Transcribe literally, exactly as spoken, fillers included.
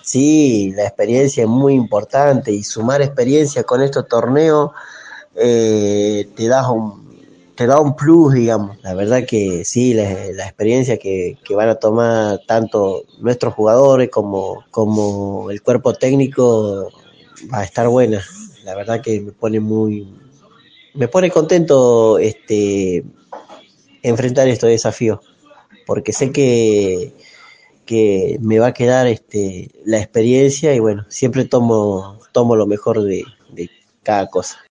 Sí, la experiencia es muy importante y sumar experiencia con estos torneos eh, te da un te da un plus, digamos. La verdad que sí, la, la experiencia que, que van a tomar tanto nuestros jugadores como, como el cuerpo técnico va a estar buena. La verdad que me pone muy, me pone contento este enfrentar estos desafíos, porque sé que, que me va a quedar este la experiencia y bueno, siempre tomo, tomo lo mejor de, de cada cosa.